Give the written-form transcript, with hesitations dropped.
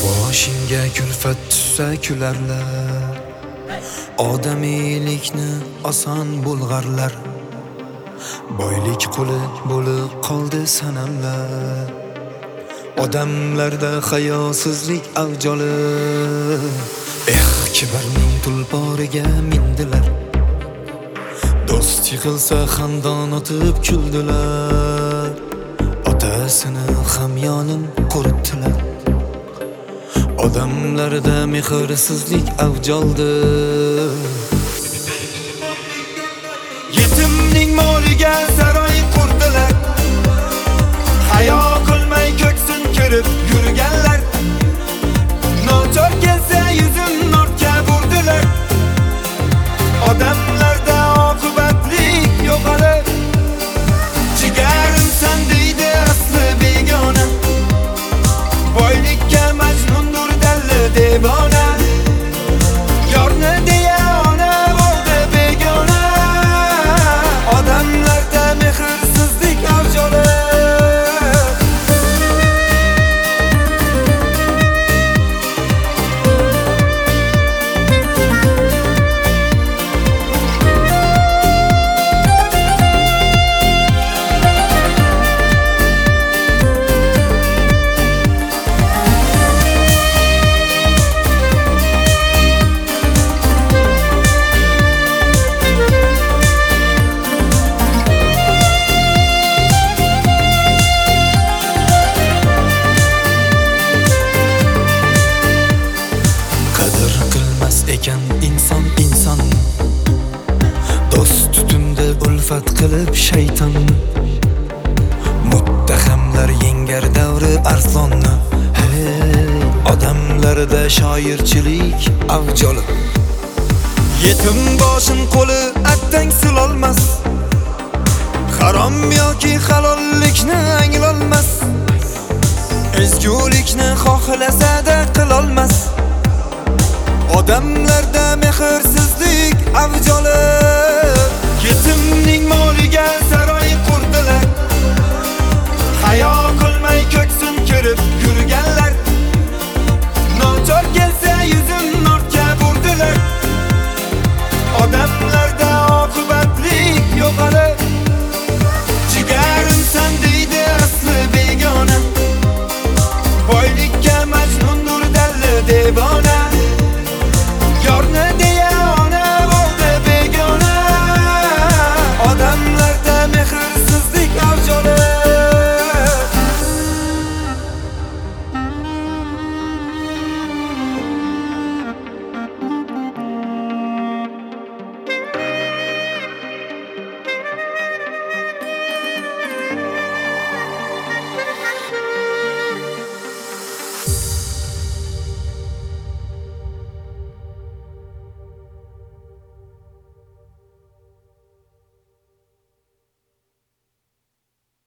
Boshingga kulfat tushsa kularlar, odamiylikni oson bulg'arlar. Boylik quli bo'lib qoldi sanamlar, odamlarda hayosizlik avj olib. Kibrning tulporiga mindilar, do'st yiqilsa xandon otib kuldilar. Otasini hamyonin quritdilar, odamlarda mehrsizlik avj oldi. Yetimning moliga saroy qurdilar, hayo qilmay ko'ksin ko'rib yurganlar. Nochor kelsa yuzin ortga burdilar, odamlarda oqibatlik yo'qolib. Jigarimsan deydi asli begona, boylikka majnundur dalli devona. Yorni deya ona bo'ldi begona, odamlarda mehrsizlik avj olib. inson do'st tutumda ulfat qilib shayton. Muttahamlar yengar davri arslonni, hey, odamlarda shoirchilik avj olib. Yetim boshin qo'li attang silolmas, harom yoki halollikni anglolmas. Ezgulikni xohlasa-da qilolmas, odamlarda mehrsizlik avj olib.